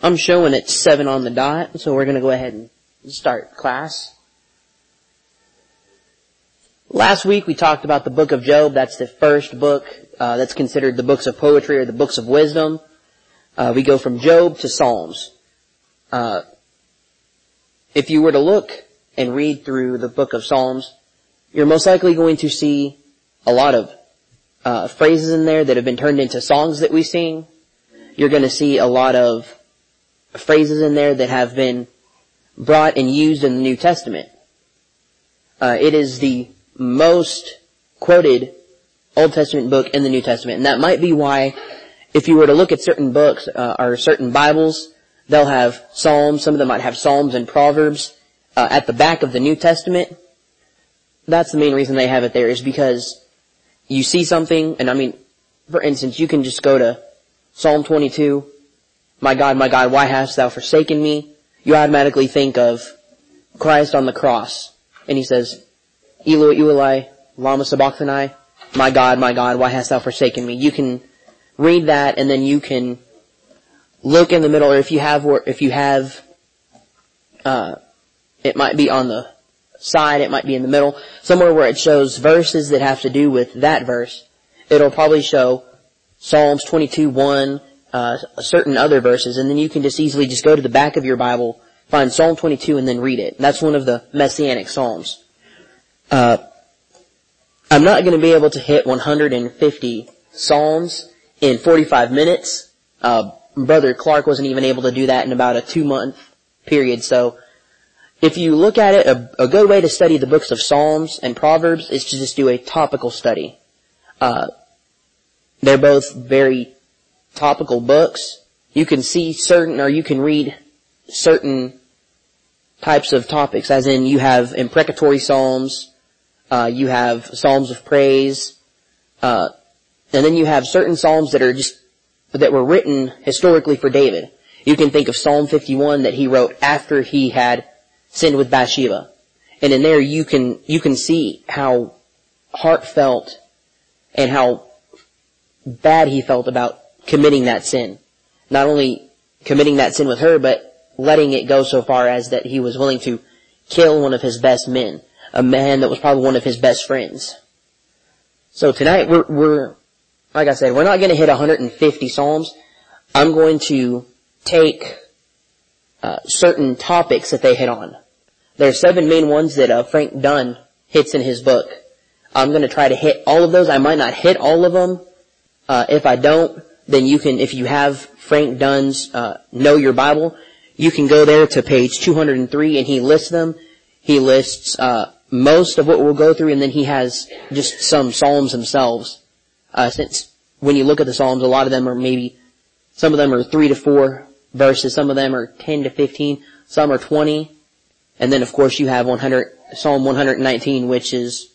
I'm showing it's 7 on the dot, so we're going to go ahead and start class. Last week we talked about the book of Job. That's the first book that's considered the books of poetry or the books of wisdom. We go from Job to Psalms. If you were to look and read through the book of Psalms, you're most likely going to see a lot of phrases in there that have been turned into songs that we sing. You're going to see a lot of phrases in there that have been brought and used in the New Testament. It is the most quoted Old Testament book in the New Testament. And that might be why, if you were to look at certain books, or certain Bibles, they'll have Psalms. Some of them might have Psalms and Proverbs at the back of the New Testament. That's the main reason they have it there, is because you see something, and I mean, for instance, you can just go to Psalm 22, my God, why hast thou forsaken me? You automatically think of Christ on the cross. And he says, Eloi, Eloi, lama sabachthani, my God, why hast thou forsaken me? You can read that, and then you can look in the middle, or if you have, it might be on the side, it might be in the middle, somewhere where it shows verses that have to do with that verse. It'll probably show Psalms 22:1, certain other verses, and then you can just easily just go to the back of your Bible, find Psalm 22, and then read it. That's one of the Messianic Psalms. I'm not going to be able to hit 150 Psalms in 45 minutes. Brother Clark wasn't even able to do that in about a 2-month period. So if you look at it, a good way to study the books of Psalms and Proverbs is to just do a topical study. They're both very topical books. You can see certain, or you can read certain types of topics, as in you have imprecatory Psalms, you have Psalms of praise, and then you have certain Psalms that were written historically for David. You can think of Psalm 51 that he wrote after he had sinned with Bathsheba. And in there you can see how heartfelt and how bad he felt about committing that sin. Not only committing that sin with her, but letting it go so far as that he was willing to kill one of his best men, a man that was probably one of his best friends. So tonight we're like I said, we're not going to hit 150 Psalms. I'm going to take certain topics that they hit on. There are 7 main ones that Frank Dunn hits in his book. I'm going to try to hit all of those. I might not hit all of them. If I don't, then you can, if you have Frank Dunn's Know Your Bible, you can go there to page 203 and he lists them. He lists most of what we'll go through, and then he has just some Psalms themselves. Since when you look at the Psalms, a lot of them are some of them are 3 to 4 verses, some of them are 10 to 15, some are 20. And then of course you have Psalm 119, which is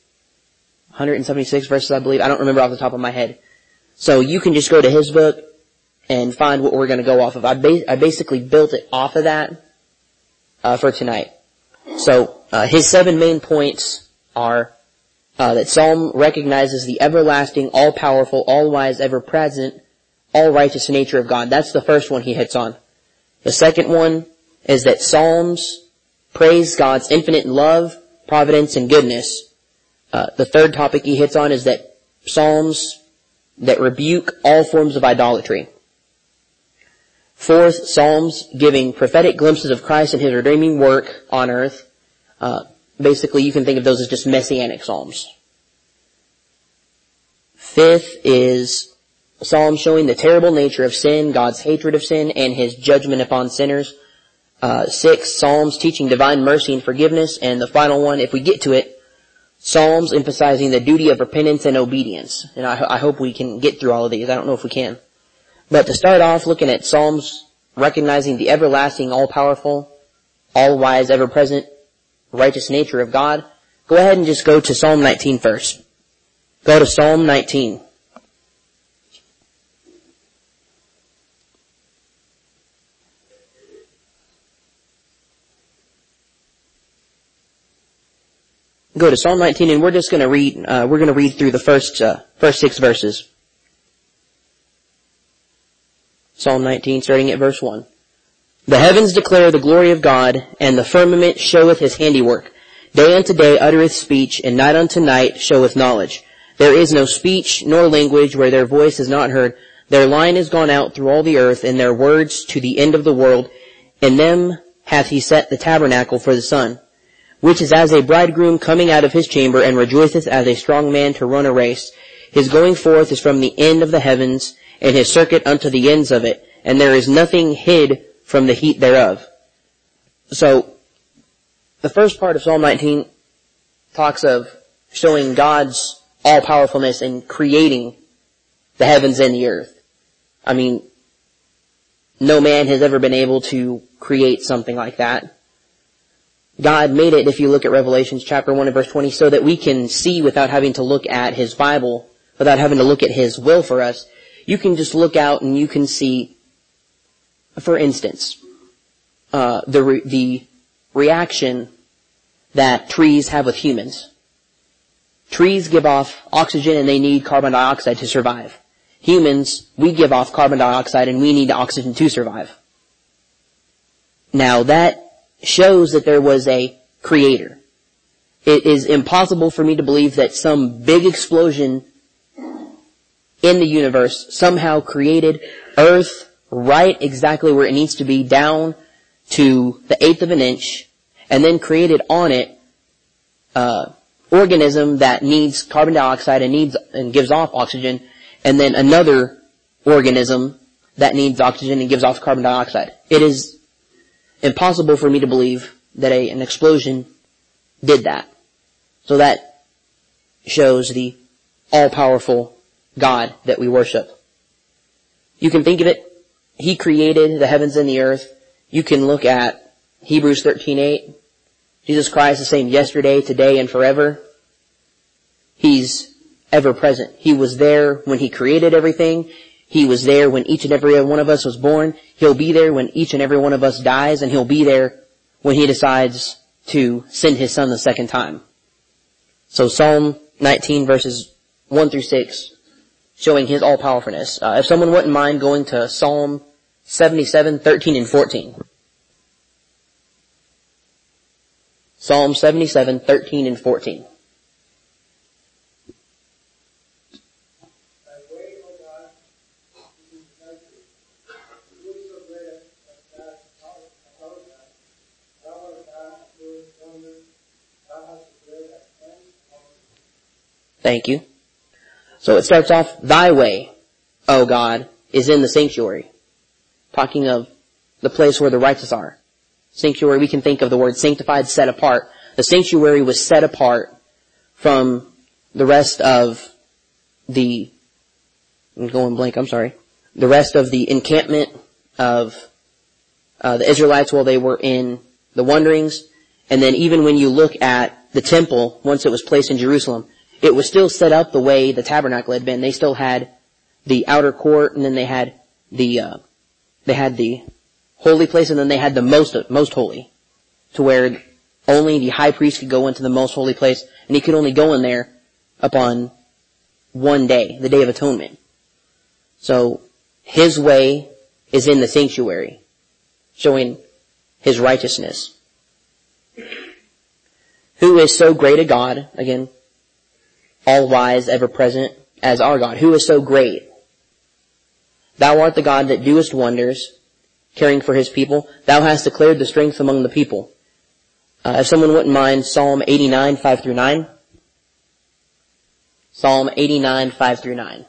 176 verses, I believe. I don't remember off the top of my head. So you can just go to his book and find what we're going to go off of. I basically built it off of that for tonight. So his 7 main points are that Psalm recognizes the everlasting, all-powerful, all-wise, ever-present, all-righteous nature of God. That's the first one he hits on. The second one is that Psalms praise God's infinite love, providence, and goodness. The third topic he hits on is that Psalms that rebuke all forms of idolatry. Fourth, Psalms giving prophetic glimpses of Christ and his redeeming work on earth. Basically, you can think of those as just Messianic Psalms. Fifth is Psalms showing the terrible nature of sin, God's hatred of sin, and his judgment upon sinners. Sixth, Psalms teaching divine mercy and forgiveness. And the final one, if we get to it, Psalms emphasizing the duty of repentance and obedience. And I hope we can get through all of these. I don't know if we can. But to start off, looking at Psalms recognizing the everlasting, all-powerful, all-wise, ever-present, righteous nature of God, go ahead and just go to Psalm 19 first. Go to Psalm 19. Go to Psalm 19, and we're just going to read. We're going to read through the first 6 verses. Psalm 19, starting at verse 1. The heavens declare the glory of God, and the firmament showeth his handiwork. Day unto day uttereth speech, and night unto night showeth knowledge. There is no speech nor language where their voice is not heard. Their line is gone out through all the earth, and their words to the end of the world. In them hath he set the tabernacle for the sun, which is as a bridegroom coming out of his chamber, and rejoiceth as a strong man to run a race. His going forth is from the end of the heavens, and his circuit unto the ends of it, and there is nothing hid from the heat thereof. So, the first part of Psalm 19 talks of showing God's all-powerfulness in creating the heavens and the earth. I mean, no man has ever been able to create something like that. God made it, if you look at Revelations chapter 1 and verse 20, so that we can see without having to look at his Bible, without having to look at his will for us. You can just look out and you can see, for instance, the reaction that trees have with humans. Trees give off oxygen and they need carbon dioxide to survive. Humans, we give off carbon dioxide and we need oxygen to survive. Now that shows that there was a creator. It is impossible for me to believe that some big explosion in the universe somehow created Earth right exactly where it needs to be, down to the 1/8 of an inch, and then created on it organism that needs carbon dioxide and gives off oxygen, and then another organism that needs oxygen and gives off carbon dioxide. It is impossible for me to believe that an explosion did that. So that shows the all-powerful God that we worship. You can think of it, he created the heavens and the earth. You can look at Hebrews 13:8. Jesus Christ the same yesterday, today, and forever. He's ever present. He was there when he created everything. He was there when each and every one of us was born. He'll be there when each and every one of us dies, and he'll be there when he decides to send his son the second time. So Psalm 19 verses 1 through 6, showing his all-powerfulness. If someone wouldn't mind going to Psalm 77, 13, and 14. Psalm 77, 13, and 14. Thank you. So it starts off, thy way, O God, is in the sanctuary. Talking of the place where the righteous are. Sanctuary, we can think of the word sanctified, set apart. The sanctuary was set apart from the rest of the, I'm going blank, I'm sorry. The rest of the encampment of the Israelites while they were in the wanderings. And then even when you look at the temple, once it was placed in Jerusalem, it was still set up the way the tabernacle had been. They still had the outer court, and then they had the holy place, and then they had the most holy, to where only the high priest could go into the most holy place, and he could only go in there upon one day, the Day of Atonement. So his way is in the sanctuary, showing his righteousness. Who is so great a God, again, all wise, ever present, as our God? Who is so great? Thou art the God that doest wonders, caring for his people. Thou hast declared the strength among the people. If someone wouldn't mind, Psalm 89, 5 through 9. Psalm 89, 5 through 9.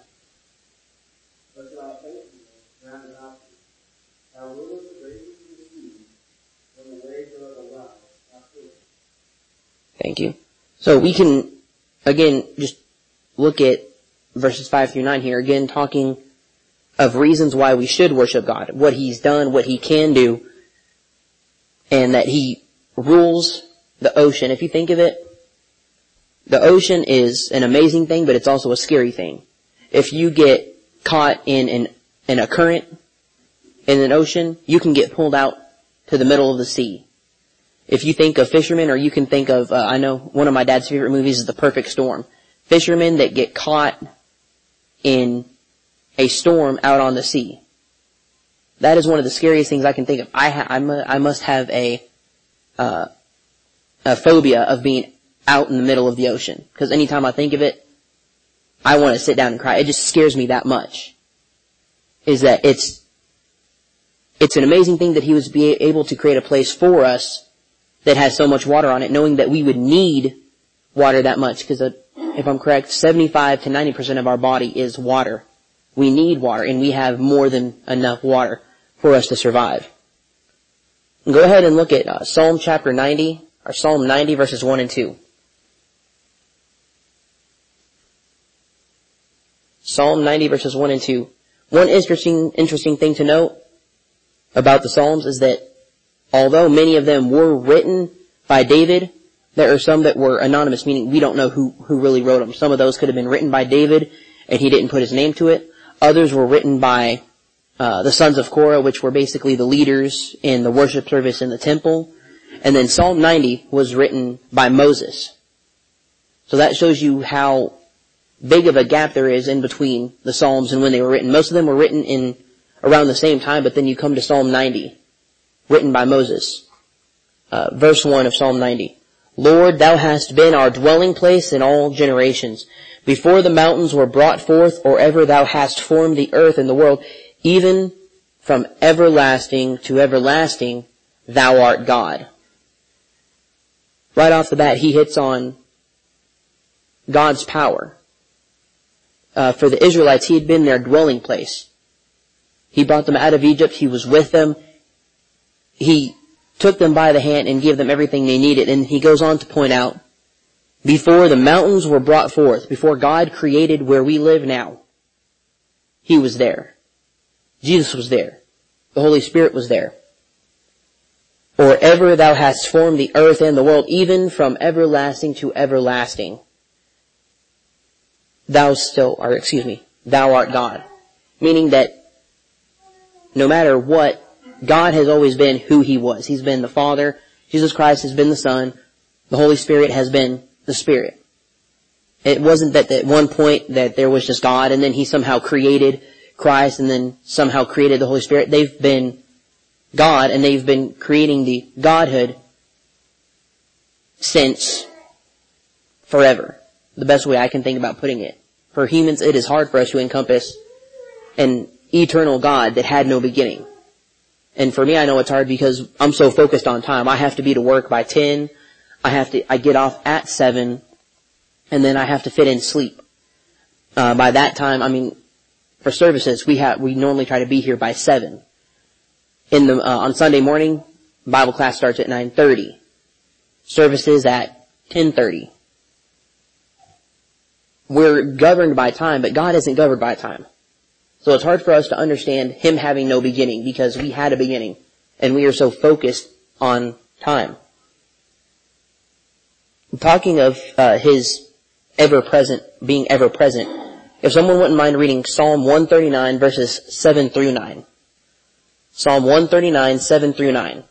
Thank you. So we can, again, just look at verses 5 through 9 here, again talking of reasons why we should worship God, what he's done, what he can do, and that he rules the ocean. If you think of it, the ocean is an amazing thing, but it's also a scary thing. If you get caught in a current in an ocean, you can get pulled out to the middle of the sea. If you think of fishermen, or you can think of, I know one of my dad's favorite movies is The Perfect Storm. Fishermen that get caught in a storm out on the sea. That is one of the scariest things I can think of. I must have a phobia of being out in the middle of the ocean. Because anytime I think of it, I want to sit down and cry. It just scares me that much. Is that it's an amazing thing that he was able to create a place for us that has so much water on it, knowing that we would need water that much. Because if I'm correct, 75 to 90% of our body is water. We need water, and we have more than enough water for us to survive. Go ahead and look at Psalm chapter 90, or Psalm 90 verses 1 and 2. Psalm 90 verses 1 and 2. One interesting thing to note about the Psalms is that although many of them were written by David, there are some that were anonymous, meaning we don't know who really wrote them. Some of those could have been written by David, and he didn't put his name to it. Others were written by the sons of Korah, which were basically the leaders in the worship service in the temple. And then Psalm 90 was written by Moses. So that shows you how big of a gap there is in between the Psalms and when they were written. Most of them were written in around the same time, but then you come to Psalm 90, written by Moses. Verse 1 of Psalm 90. Lord, thou hast been our dwelling place in all generations. Before the mountains were brought forth, or ever thou hast formed the earth and the world, even from everlasting to everlasting, thou art God. Right off the bat, he hits on God's power. For the Israelites, he had been their dwelling place. He brought them out of Egypt. He was with them. He took them by the hand and gave them everything they needed. And he goes on to point out, before the mountains were brought forth, before God created where we live now, he was there. Jesus was there. The Holy Spirit was there. Or ever thou hast formed the earth and the world, even from everlasting to everlasting, thou art God. Meaning that no matter what, God has always been who he was. He's been the Father. Jesus Christ has been the Son. The Holy Spirit has been the Spirit. It wasn't that at one point that there was just God and then he somehow created Christ and then somehow created the Holy Spirit. They've been God and they've been creating the Godhood since forever. The best way I can think about putting it. For humans, it is hard for us to encompass an eternal God that had no beginning. And for me, I know it's hard because I'm so focused on time. I have to be to work by 10. I get off at 7. And then I have to fit in sleep. By that time, for services, we normally try to be here by 7. On Sunday morning, Bible class starts at 9:30. Services at 10:30. We're governed by time, but God isn't governed by time. So it's hard for us to understand him having no beginning because we had a beginning and we are so focused on time. Talking of his being ever present, if someone wouldn't mind reading Psalm 139 verses 7 through 9. Psalm 139, 7 through 9.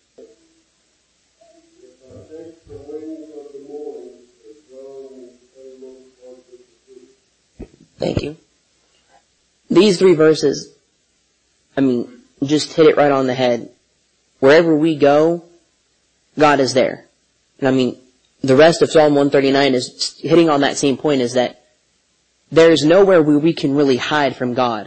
Thank you. These 3 verses, just hit it right on the head. Wherever we go, God is there. And the rest of Psalm 139 is hitting on that same point, is that there is nowhere where we can really hide from God.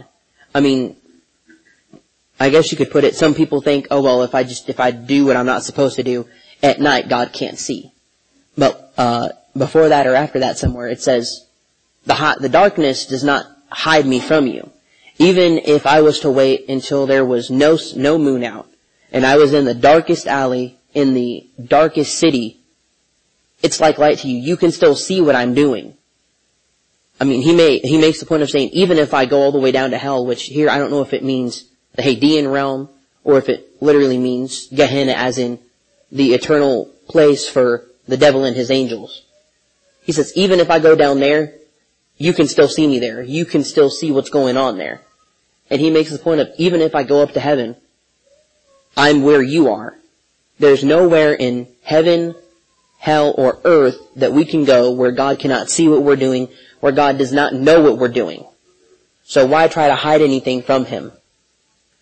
I guess you could put it, some people think, oh well, if I do what I'm not supposed to do at night, God can't see. But before that or after that somewhere, it says, the darkness does not hide me from you. Even if I was to wait until there was no moon out, and I was in the darkest alley, in the darkest city, it's like light to you. You can still see what I'm doing. He makes the point of saying, even if I go all the way down to hell, which here I don't know if it means the Hadean realm, or if it literally means Gehenna as in the eternal place for the devil and his angels. He says, even if I go down there, you can still see me there. You can still see what's going on there. And he makes the point of, even if I go up to heaven, I'm where you are. There's nowhere in heaven, hell, or earth that we can go where God cannot see what we're doing, where God does not know what we're doing. So why try to hide anything from him?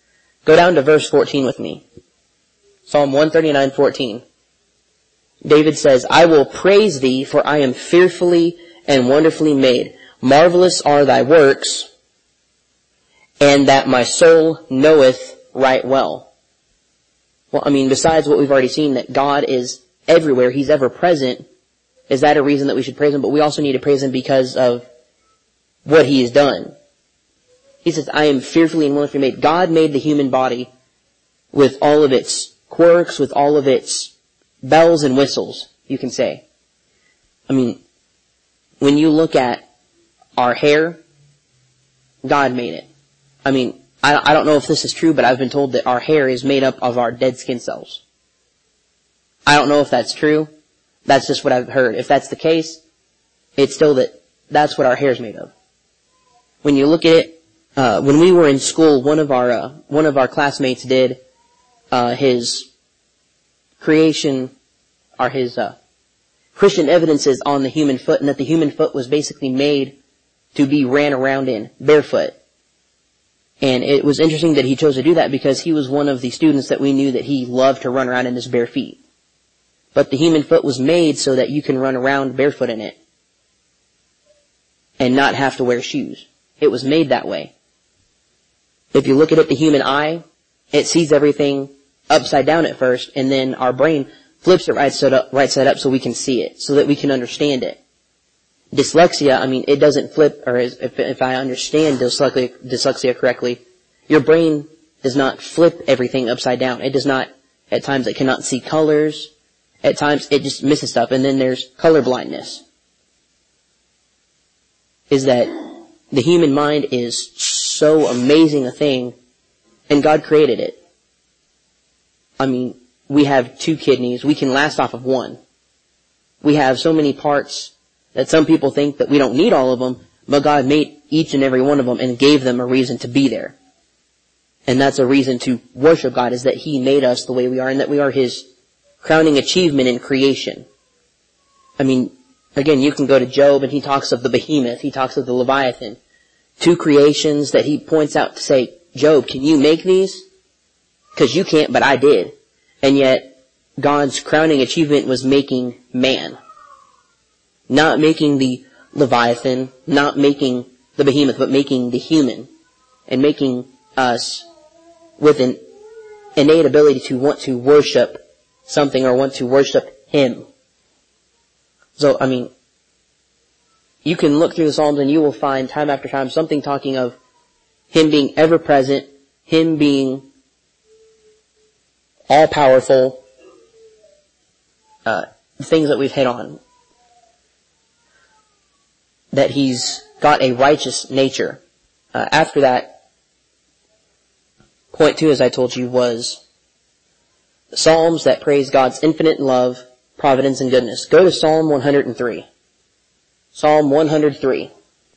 Go down to verse 14 with me. Psalm 139:14. David says, I will praise thee, for I am fearfully and wonderfully made. Marvelous are thy works, and that my soul knoweth right well. Well, I mean, besides what we've already seen, that God is everywhere, He's ever present, is that a reason that we should praise Him? But we also need to praise Him because of what He has done. He says, I am fearfully and wonderfully made. God made the human body with all of its quirks, with all of its bells and whistles, you can say. I mean, when you look at our hair, God made it. I mean, I don't know if this is true, but I've been told that our hair is made up of our dead skin cells. I don't know if that's true. That's just what I've heard. If that's the case, it's still that's what our hair is made of. When you look at it, when we were in school, one of our classmates did his creation, or his Christian evidences on the human foot, and that the human foot was basically made to be ran around in barefoot. And it was interesting that he chose to do that because he was one of the students that we knew that he loved to run around in his bare feet. But the human foot was made so that you can run around barefoot in it and not have to wear shoes. It was made that way. If you look at it, the human eye, it sees everything upside down at first, and then our brain flips it right side up so we can see it, so that we can understand it. Dyslexia, I mean, it doesn't flip, or if I understand dyslexia correctly, your brain does not flip everything upside down. It does not, at times it cannot see colors, at times it just misses stuff, and then there's color blindness. Is that the human mind is so amazing a thing, and God created it. I mean, we have 2 kidneys. We can last off of 1. We have so many parts that some people think that we don't need all of them, but God made each and every one of them and gave them a reason to be there. And that's a reason to worship God, is that He made us the way we are, and that we are His crowning achievement in creation. I mean, again, you can go to Job and he talks of the behemoth, he talks of the Leviathan. 2 creations that he points out to say, Job, can you make these? Because you can't, but I did. And yet, God's crowning achievement was making man. Not making the Leviathan, not making the behemoth, but making the human. And making us with an innate ability to want to worship something or want to worship Him. So, I mean, you can look through the Psalms and you will find time after time something talking of Him being ever present, Him being all powerful, things that we've hit on. That He's got a righteous nature. After that, point 2, as I told you, was Psalms that praise God's infinite love, providence, and goodness. Go to Psalm 103. Psalm 103.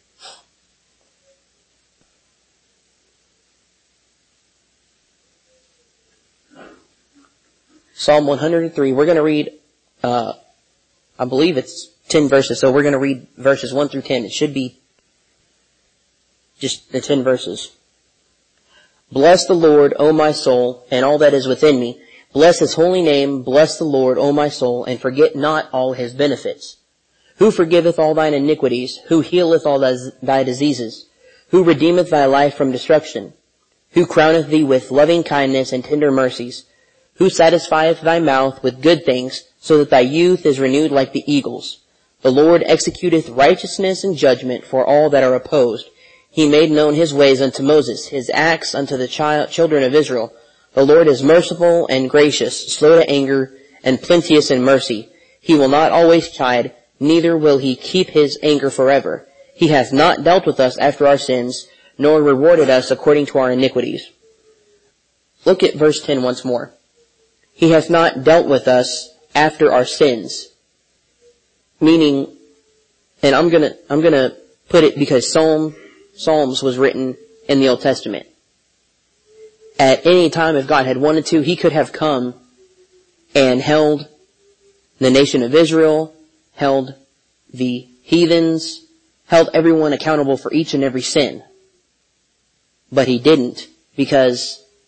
Psalm 103. We're going to read, I believe it's 10 verses, so we're going to read verses 1 through 10. It should be just the 10 verses. Bless the Lord, O my soul, and all that is within me. Bless His holy name. Bless the Lord, O my soul, and forget not all His benefits. Who forgiveth all thine iniquities? Who healeth all thy diseases? Who redeemeth thy life from destruction? Who crowneth thee with loving kindness and tender mercies? Who satisfieth thy mouth with good things, so that thy youth is renewed like the eagles? The Lord executeth righteousness and judgment for all that are opposed. He made known His ways unto Moses, His acts unto the children of Israel. The Lord is merciful and gracious, slow to anger, and plenteous in mercy. He will not always chide, neither will He keep His anger forever. He hath not dealt with us after our sins, nor rewarded us according to our iniquities. Look at verse 10 once more. He hath not dealt with us after our sins. Meaning, and I'm gonna put it because Psalms was written in the Old Testament. At any time, if God had wanted to, He could have come and held the nation of Israel, held the heathens, held everyone accountable for each and every sin. But He didn't, because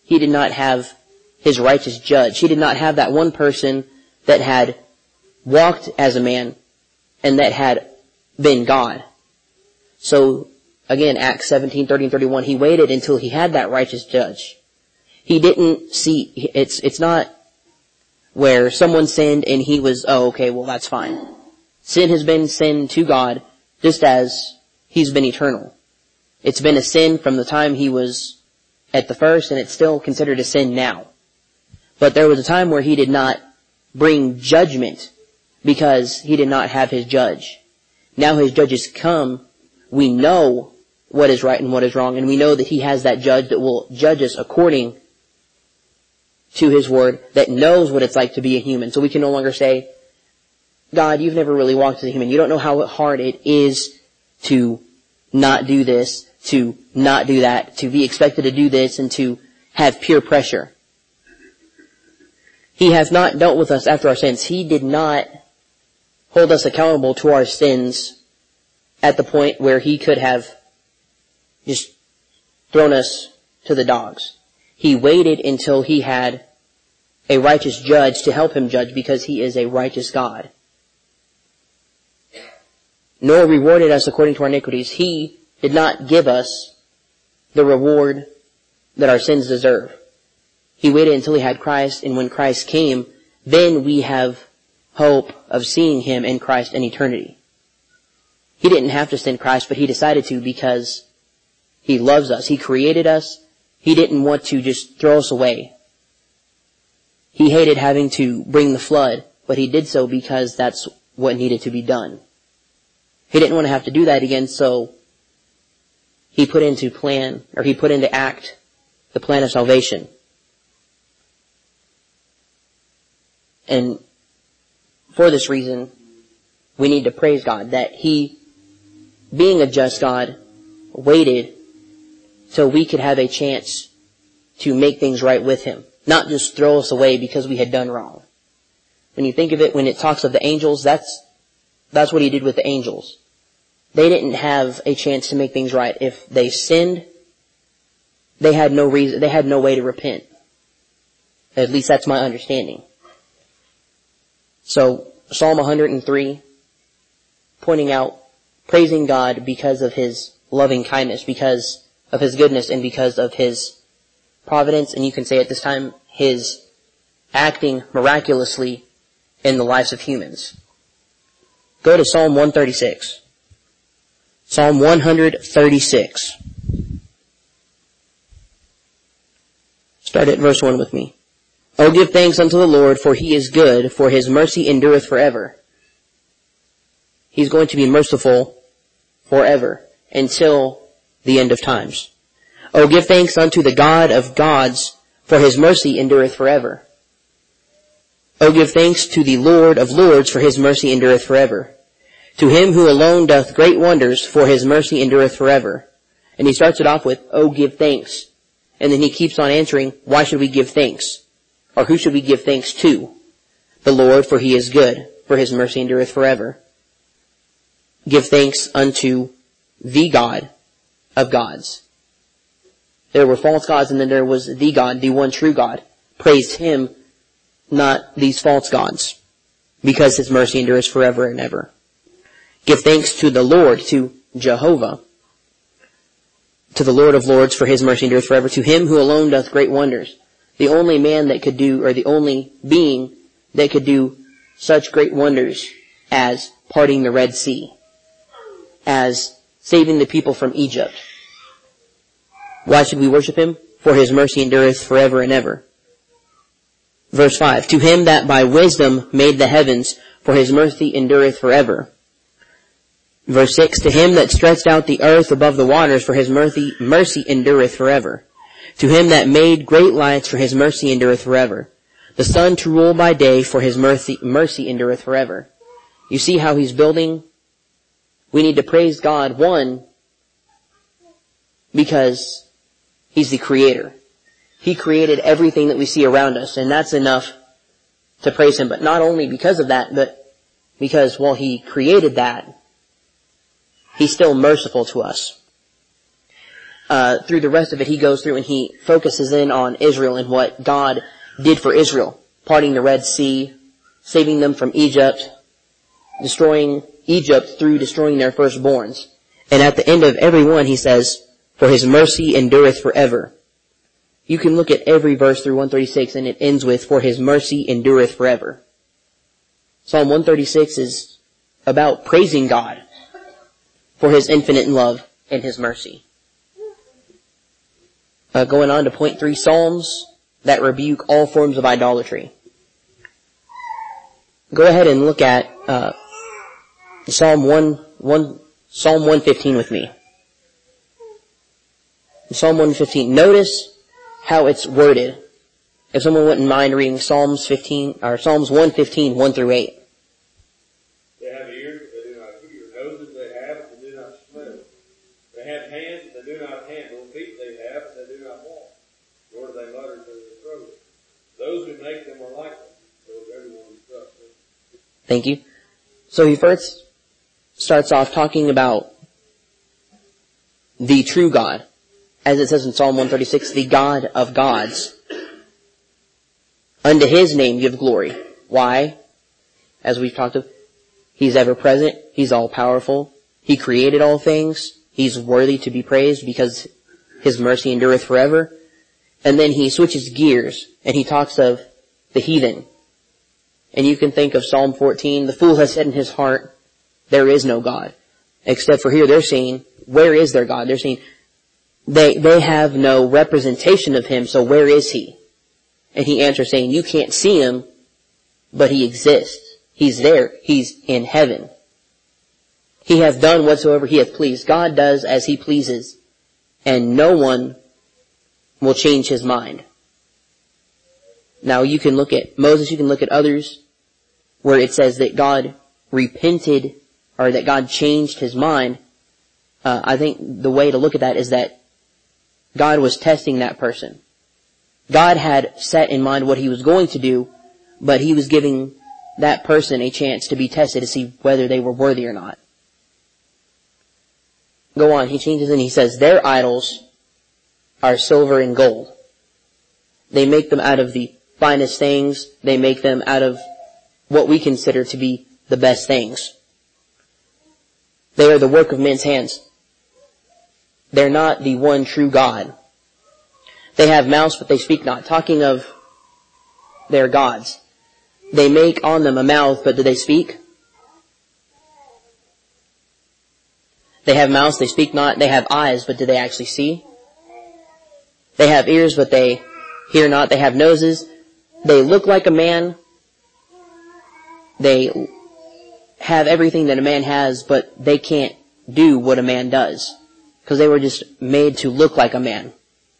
he did not have his righteous judge. He did not have that one person that had walked as a man and that had been God. So, again, Acts 17:30 and 31, he waited until he had that righteous judge. He didn't see, it's not where someone sinned and he was, oh, okay, well, that's fine. Sin has been sin to God just as he's been eternal. It's been a sin from the time he was at the first, and it's still considered a sin now. But there was a time where he did not bring judgment because he did not have his judge. Now his judge has come. We know what is right and what is wrong, and we know that he has that judge that will judge us according to his word, that knows what it's like to be a human. So we can no longer say, God, you've never really walked as a human. You don't know how hard it is to not do this, to not do that, to be expected to do this, and to have peer pressure. He has not dealt with us after our sins. He did not hold us accountable to our sins at the point where he could have just thrown us to the dogs. He waited until he had a righteous judge to help him judge, because he is a righteous God. Nor rewarded us according to our iniquities. He did not give us the reward that our sins deserve. He waited until he had Christ, and when Christ came, then we have hope of seeing him in Christ in eternity. He didn't have to send Christ, but he decided to because he loves us. He created us. He didn't want to just throw us away. He hated having to bring the flood, but he did so because that's what needed to be done. He didn't want to have to do that again, so he put into act the plan of salvation. And for this reason, we need to praise God that he, being a just God, waited so we could have a chance to make things right with him, not just throw us away because we had done wrong. When you think of it, when it talks of the angels, that's what he did with the angels. They didn't have a chance to make things right. If they sinned, they had no reason, they had no way to repent. At least that's my understanding. So, Psalm 103, pointing out, praising God because of his loving kindness, because of his goodness, and because of his providence, and you can say at this time, his acting miraculously in the lives of humans. Go to Psalm 136. Psalm 136. Start at verse 1 with me. Oh, give thanks unto the Lord, for he is good, for his mercy endureth forever. He's going to be merciful forever, until the end of times. Oh, give thanks unto the God of gods, for his mercy endureth forever. Oh, give thanks to the Lord of lords, for his mercy endureth forever. To him who alone doth great wonders, for his mercy endureth forever. And he starts it off with, oh, give thanks. And then he keeps on answering, why should we give thanks? Or who should we give thanks to? The Lord, for he is good, for his mercy endureth forever. Give thanks unto the God of gods. There were false gods, and then there was the God, the one true God. Praise him, not these false gods, because his mercy endures forever and ever. Give thanks to the Lord, to Jehovah, to the Lord of lords, for his mercy endures forever. To him who alone doth great wonders. The only man that could do, or the only being that could do such great wonders as parting the Red Sea, as saving the people from Egypt. Why should we worship him? For his mercy endureth forever and ever. Verse 5, to him that by wisdom made the heavens, for his mercy endureth forever. Verse 6, to him that stretched out the earth above the waters, for his mercy endureth forever. To him that made great lights, for his mercy endureth forever. The sun to rule by day, for his mercy endureth forever. You see how he's building? We need to praise God, one, because he's the creator. He created everything that we see around us, and that's enough to praise him. But not only because of that, but because while he created that, he's still merciful to us. through the rest of it, he goes through and he focuses in on Israel and what God did for Israel, parting the Red Sea, saving them from Egypt, destroying Egypt through destroying their firstborns. And at the end of every one, he says, "For his mercy endureth forever." You can look at every verse through 136 and it ends with, "For his mercy endureth forever." Psalm 136 is about praising God for his infinite love and his mercy. Going on to point 3, Psalms that rebuke all forms of idolatry. Go ahead and look at Psalm 115 with me. Psalm 115. Notice how it's worded. If someone wouldn't mind reading Psalms 115, 1 through 8. They have ears, but they do not hear. Noses they have, but they do not smell. They have hands, but they do not handle. Feet they have, but they do not walk. Nor do they mutter to their throat. Those who make them are like them, so is everyone who trusts them. Thank you. So he first starts off talking about the true God. As it says in Psalm 136, the God of gods. Unto his name give glory. Why? As we've talked of, he's ever present, he's all powerful, he created all things, he's worthy to be praised because his mercy endureth forever. And then he switches gears and he talks of the heathen. And you can think of Psalm 14, the fool has said in his heart, there is no God. Except for here they're saying, where is their God? They're saying, they have no representation of him, so where is he? And he answers saying, you can't see him, but he exists. He's there. He's in heaven. He hath done whatsoever he hath pleased. God does as he pleases, and no one will change his mind. Now you can look at Moses, you can look at others, where it says that God repented, or that God changed his mind. I think the way to look at that is that God was testing that person. God had set in mind what he was going to do, but he was giving that person a chance to be tested to see whether they were worthy or not. Go on, he changes and he says, their idols are silver and gold. They make them out of the finest things. They make them out of what we consider to be the best things. They are the work of men's hands. They're not the one true God. They have mouths, but they speak not. Talking of their gods. They make on them a mouth, but do they speak? They have mouths, they speak not. They have eyes, but do they actually see? They have ears, but they hear not. They have noses. They look like a man. They have everything that a man has, but they can't do what a man does. Because they were just made to look like a man.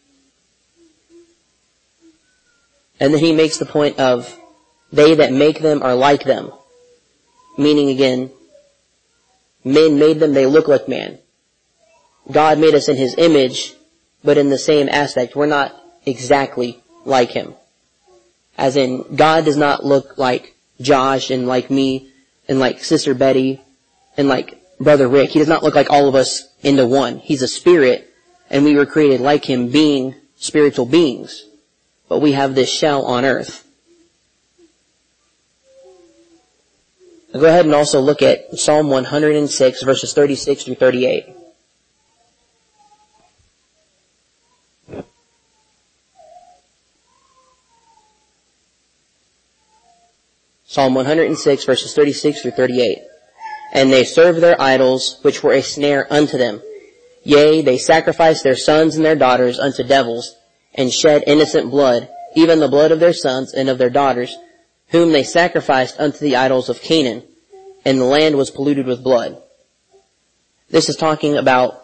And then he makes the point of, they that make them are like them. Meaning again, men made them, they look like man. God made us in his image, but in the same aspect. We're not exactly like him. As in, God does not look like Josh and like me and like Sister Betty and like Brother Rick. He does not look like all of us into one. He's a spirit, and we were created like him, being spiritual beings. But we have this shell on earth. I'll go ahead and also look at Psalm 106, verses 36 through 38. Psalm 106, verses 36 through 38. And they served their idols, which were a snare unto them. Yea, they sacrificed their sons and their daughters unto devils, and shed innocent blood, even the blood of their sons and of their daughters, whom they sacrificed unto the idols of Canaan, and the land was polluted with blood. This is talking about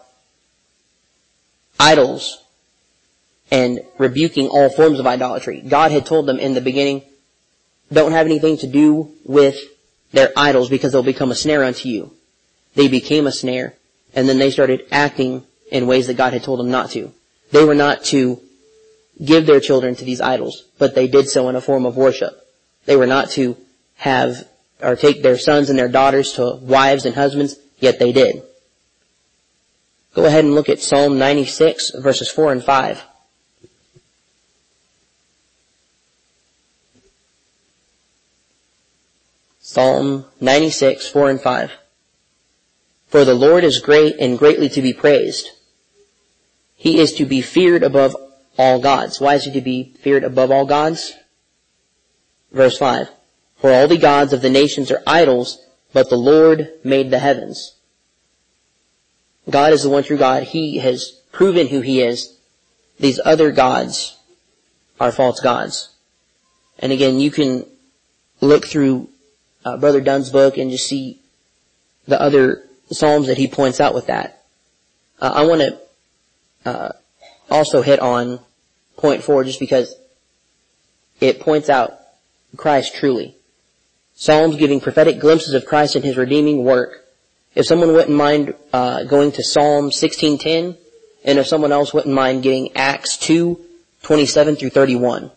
idols and rebuking all forms of idolatry. God had told them in the beginning, don't have anything to do with their idols because they'll become a snare unto you. They became a snare, and then they started acting in ways that God had told them not to. They were not to give their children to these idols, but they did so in a form of worship. They were not to have or take their sons and their daughters to wives and husbands, yet they did. Go ahead and look at Psalm 96, verses 4 and 5. Psalm 96, 4 and 5. For the Lord is great and greatly to be praised. He is to be feared above all gods. Why is he to be feared above all gods? Verse 5. For all the gods of the nations are idols, but the Lord made the heavens. God is the one true God. He has proven who he is. These other gods are false gods. And again, you can look through Brother Dunn's book and just see the other Psalms that he points out with that. I want to also hit on point 4 just because it points out Christ truly. Psalms giving prophetic glimpses of Christ and his redeeming work. If someone wouldn't mind going to Psalm 16:10, and if someone else wouldn't mind getting Acts 2:27 through 31.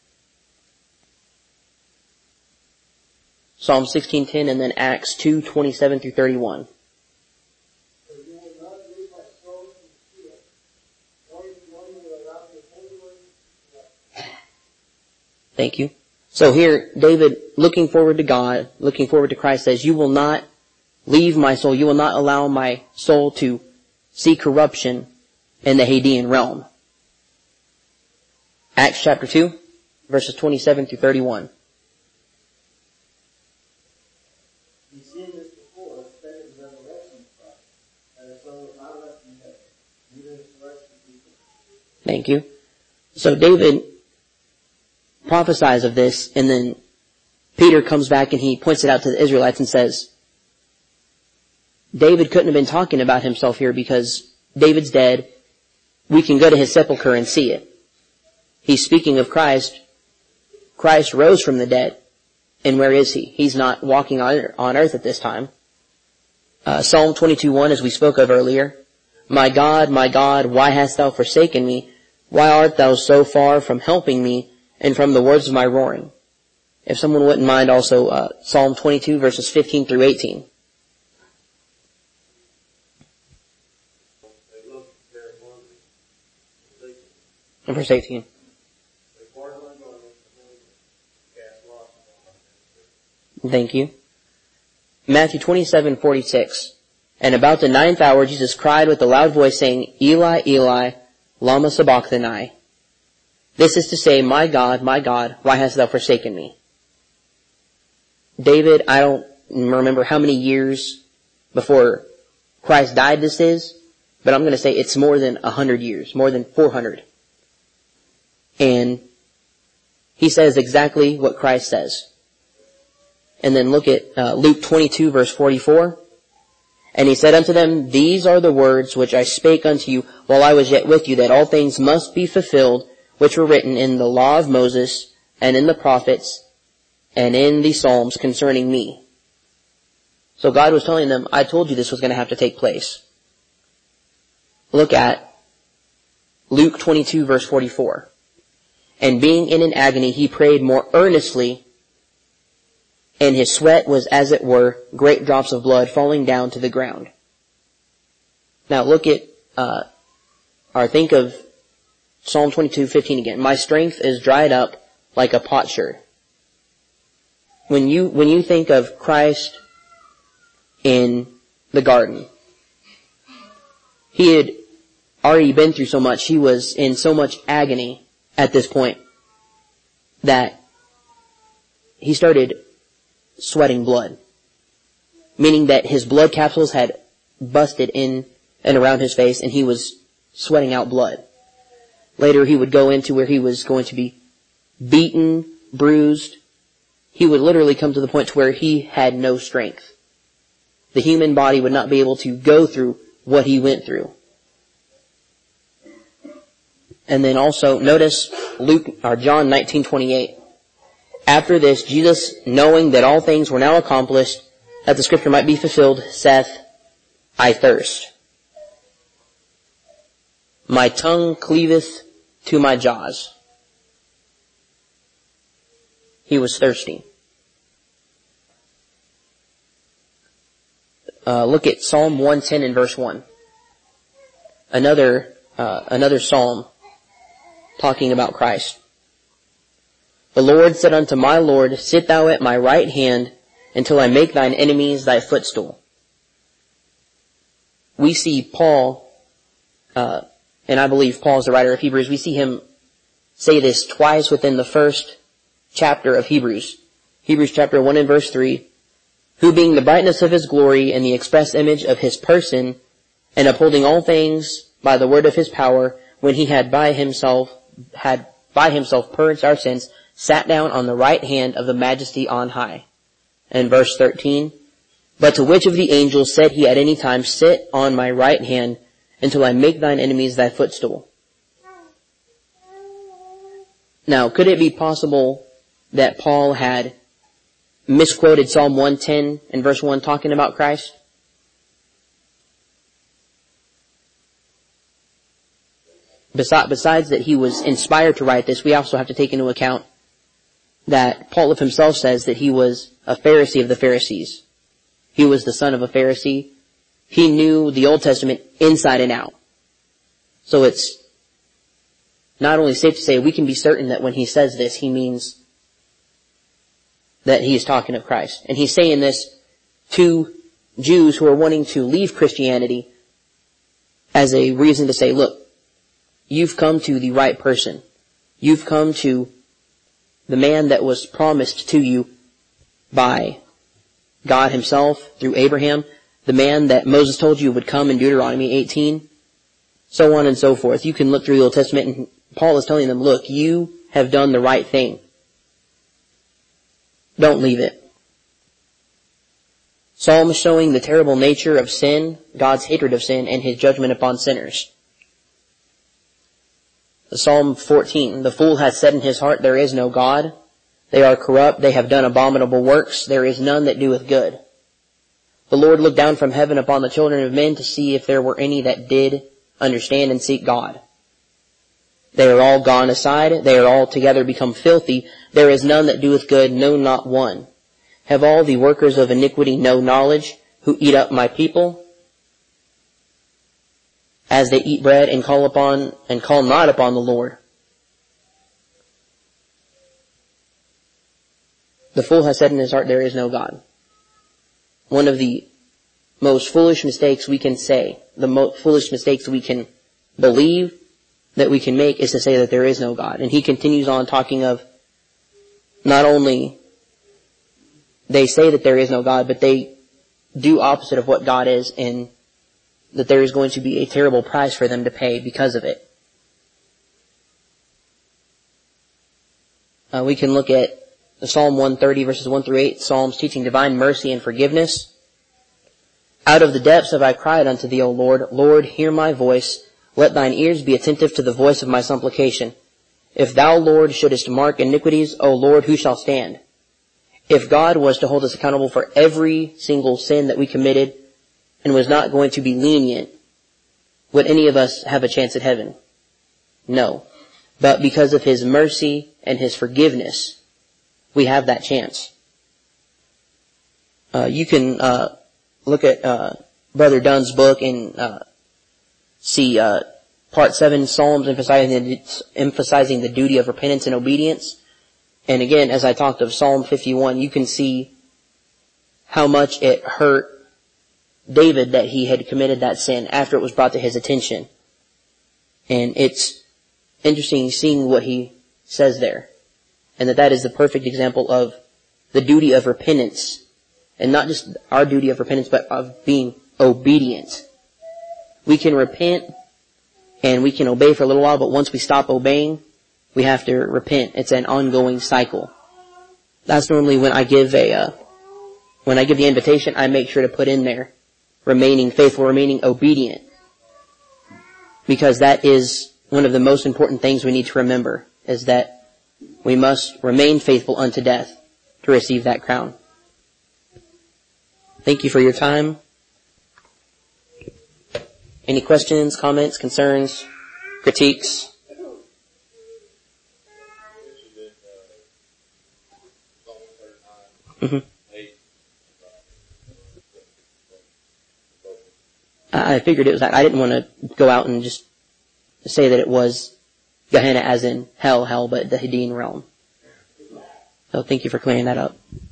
Psalm 16:10 and then Acts 2:27 through 31. Thank you. So here, David, looking forward to God, looking forward to Christ, says, you will not leave my soul. You will not allow my soul to see corruption in the Hadean realm. Acts chapter 2, verses 27 through 31. We've seen this before, expecting the resurrection of Christ, and his soul is not left in heaven, neither is the rest of the people. Thank you. So David prophesies of this, and then Peter comes back and he points it out to the Israelites and says, David couldn't have been talking about himself here because David's dead. We can go to his sepulcher and see it. He's speaking of Christ. Christ rose from the dead. And where is he? He's not walking on earth at this time. Psalm 22:1, as we spoke of earlier. My God, why hast thou forsaken me? Why art thou so far from helping me and from the words of my roaring? If someone wouldn't mind also Psalm 22, verses 15 through 18. And verse 18. Thank you. Matthew 27:46. And about the 9th hour Jesus cried with a loud voice, saying, Eli, Eli, lama sabachthani. This is to say, my God, why hast thou forsaken me? David, I don't remember how many years before Christ died this is, but I'm going to say it's more than 100 years, more than 400. And he says exactly what Christ says. And then look at Luke 22, verse 44. And he said unto them, These are the words which I spake unto you while I was yet with you, that all things must be fulfilled, which were written in the law of Moses, and in the prophets, and in the Psalms concerning me. So God was telling them, I told you this was going to have to take place. Look at Luke 22, verse 44. And being in an agony, he prayed more earnestly, and his sweat was as it were great drops of blood falling down to the ground. Now look at, or think of Psalm 22:15 again. My strength is dried up like a potsherd. When you think of Christ in the garden, he had already been through so much. He was in so much agony at this point that he started sweating blood, meaning that his blood capsules had busted in and around his face, and he was sweating out blood. Later he would go into where he was going to be beaten, bruised. He would literally come to the point to where he had no strength. The human body would not be able to go through what he went through. And then also notice John 19:28. After this, Jesus, knowing that all things were now accomplished, that the scripture might be fulfilled, saith, I thirst. My tongue cleaveth to my jaws. He was thirsty. Look at Psalm 110 and verse 1. another psalm talking about Christ. The Lord said unto my Lord, sit thou at my right hand until I make thine enemies thy footstool. We see Paul, and I believe Paul is the writer of Hebrews, we see him say this twice within the first chapter of Hebrews. Hebrews chapter 1 and verse 3, who being the brightness of his glory and the express image of his person, and upholding all things by the word of his power, when he had by himself purged our sins, sat down on the right hand of the majesty on high. And verse 13, but to which of the angels said he at any time, sit on my right hand until I make thine enemies thy footstool? Now, could it be possible that Paul had misquoted Psalm 110 and verse 1 talking about Christ? Besides that he was inspired to write this, we also have to take into account that Paul of himself says that he was a Pharisee of the Pharisees. He was the son of a Pharisee. He knew the Old Testament inside and out. So it's not only safe to say, we can be certain that when he says this, he means that he is talking of Christ. And he's saying this to Jews who are wanting to leave Christianity as a reason to say, look, you've come to the right person. You've come to the man that was promised to you by God himself through Abraham, the man that Moses told you would come in Deuteronomy 18, so on and so forth. You can look through the Old Testament and Paul is telling them, look, you have done the right thing. Don't leave it. Psalms showing the terrible nature of sin, God's hatred of sin, and his judgment upon sinners. Psalm 14, the fool hath said in his heart, there is no God. They are corrupt, they have done abominable works, there is none that doeth good. The Lord looked down from heaven upon the children of men to see if there were any that did understand and seek God. They are all gone aside, they are all together become filthy, there is none that doeth good, no, not one. Have all the workers of iniquity no knowledge, who eat up my people? As they eat bread and call not upon the Lord. The fool has said in his heart, there is no God. One of the most foolish mistakes we can say, the most foolish mistakes we can believe that we can make is to say that there is no God. And he continues on talking of not only they say that there is no God, but they do opposite of what God is, and that there is going to be a terrible price for them to pay because of it. We can look at Psalm 130 verses 1 through 8, Psalms teaching divine mercy and forgiveness. Out of the depths have I cried unto thee, O Lord. Lord, hear my voice. Let thine ears be attentive to the voice of my supplication. If thou, Lord, shouldest mark iniquities, O Lord, who shall stand? If God was to hold us accountable for every single sin that we committed and was not going to be lenient, would any of us have a chance at heaven? No. But because of his mercy and his forgiveness, we have that chance. You can look at Brother Dunn's book and see Part 7, Psalms emphasizing the duty of repentance and obedience. And again, as I talked of Psalm 51, you can see how much it hurt David that he had committed that sin after it was brought to his attention. And it's interesting seeing what he says there. And that is the perfect example of the duty of repentance. And not just our duty of repentance, but of being obedient. We can repent and we can obey for a little while, but once we stop obeying, we have to repent. It's an ongoing cycle. That's normally when I give the invitation, I make sure to put in there, remaining faithful, remaining obedient. Because that is one of the most important things we need to remember, is that we must remain faithful unto death to receive that crown. Thank you for your time. Any questions, comments, concerns, critiques? Mm-hmm. I figured it was that. I didn't want to go out and just say that it was Gehenna as in hell, but the Hadean realm. So thank you for clearing that up.